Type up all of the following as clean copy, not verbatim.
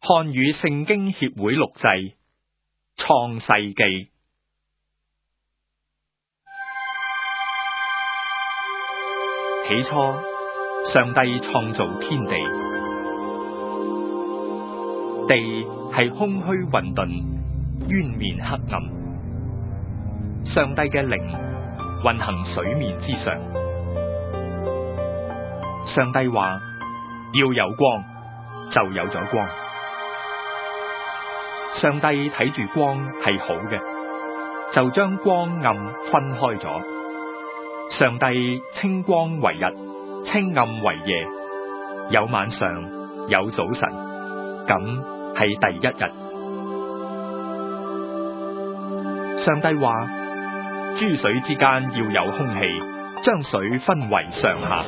漢語聖經協會錄製創世記。起初，上帝創造天地，地係空虛混沌，淵面黑暗。上帝嘅靈運行水面之上。上帝話要有光，就有咗光。上帝睇住光係好嘅，就將光暗分開咗。上帝稱光為日，稱暗為夜，有晚上，有早晨，咁係第一日。上帝話諸水之間要有空氣，將水分為上下。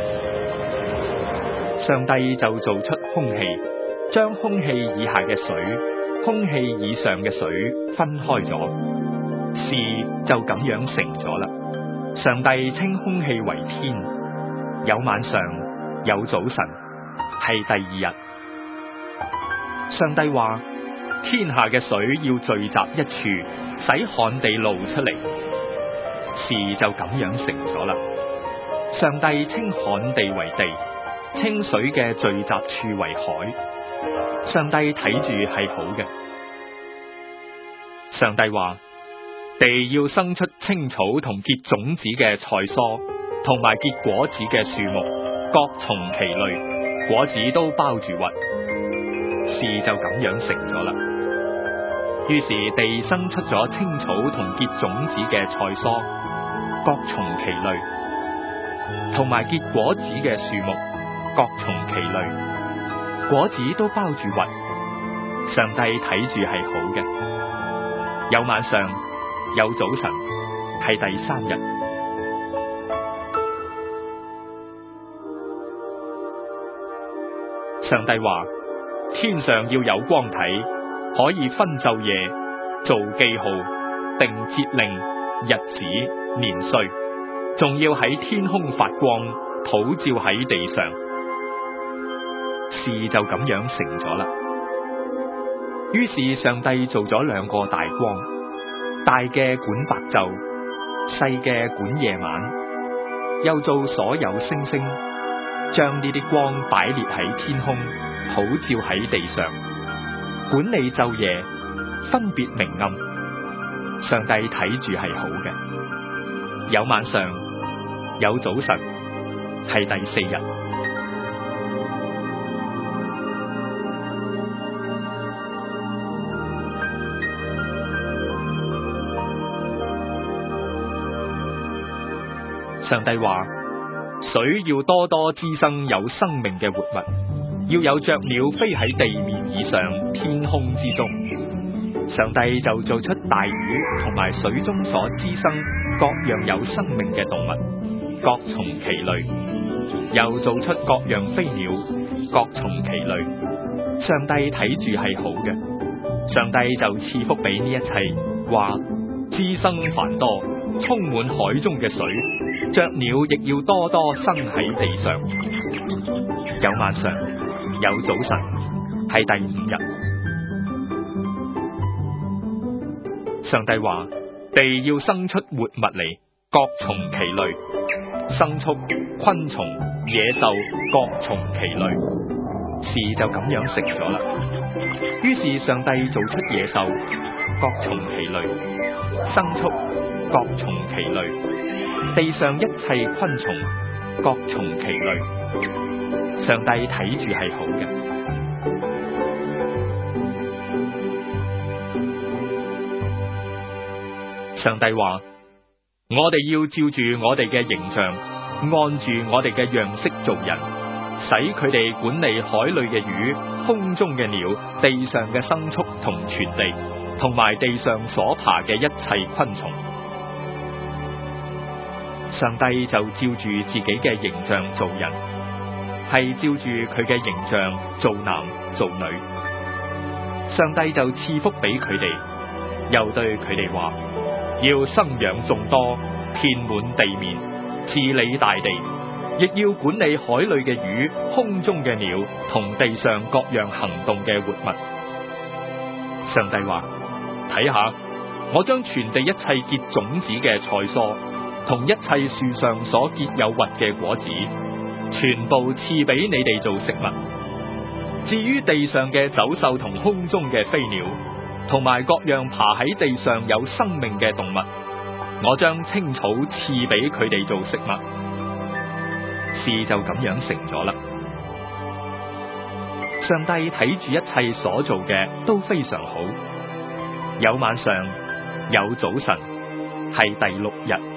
上帝就做出空氣，將空氣以下嘅水、空氣以上嘅水分開咗，事就咁樣成咗啦。上帝稱空氣為天，有晚上，有早晨，係第二日。上帝話天下嘅水要聚集一處，使旱地露出嚟，事就咁樣成咗啦。上帝稱旱地為地，稱水嘅聚集處為海。上帝睇住係好嘅。上帝話地要生出青草同結種子嘅菜蔬，同埋結果子嘅樹木，各從其類，果子都包住核，事就咁樣成咗啦。於是地生出咗青草同結種子嘅菜蔬，各從其類，同埋結果子嘅樹木，各從其類，果子都包住核。上帝睇住係好嘅。有晚上，有早晨，係第三日。上帝話天上要有光體，可以分晝夜，做記號，定節令、日子、年歲，仲要喺天空發光，普照喺地上。事就咁樣成咗啦。於是上帝做咗兩個大光，大嘅管白晝，細嘅管夜晚，又做所有星星，將呢啲光擺列喺天空，普照喺地上，管理晝夜，分別明暗。上帝睇住係好嘅。有晚上，有早晨，係第四日。上帝話水要多多滋生有生命嘅活物，要有雀鳥飛喺地面以上，天空之中。上帝就做出大魚同埋水中所滋生各樣有生命嘅動物，各從其類，又做出各樣飛鳥，各從其類。上帝睇住係好嘅。上帝就賜福俾呢一切，話滋生繁多，充滿海中嘅水，雀鳥亦要多多生喺地上。有晚上，有早晨，係第五日。上帝話地要生出活物嚟，各從其類，牲畜、昆蟲、野獸各從其類，事就咁樣成咗啦。於是上帝做出野獸，各從其類，牲畜各從其類，地上一切昆蟲各從其類。上帝睇住係好嘅。上帝話我哋要照住我哋嘅形象，按住我哋嘅樣式做人，使佢哋管理海裏嘅魚、空中嘅鳥、地上嘅牲畜同全地，同埋地上所爬嘅一切昆蟲。上帝就照住自己嘅形象做人，係照住佢嘅形象做男做女。上帝就賜福俾佢哋，又對佢哋話要生養眾多，遍滿地面，治理大地， 亦要管理海裏嘅魚、空中嘅鳥同地上各樣行動嘅活物。上帝話：睇下，我將全地一切結種子嘅菜蔬，同一切樹上所結有核嘅果子，全部賜俾你哋做食物。至於地上嘅走獸同空中嘅飛鳥，同埋各樣爬喺地上有生命嘅動物，我將青草賜俾佢哋做食物。事就咁樣成咗啦。上帝睇住一切所做嘅都非常好，有晚上，有早晨，係第6日。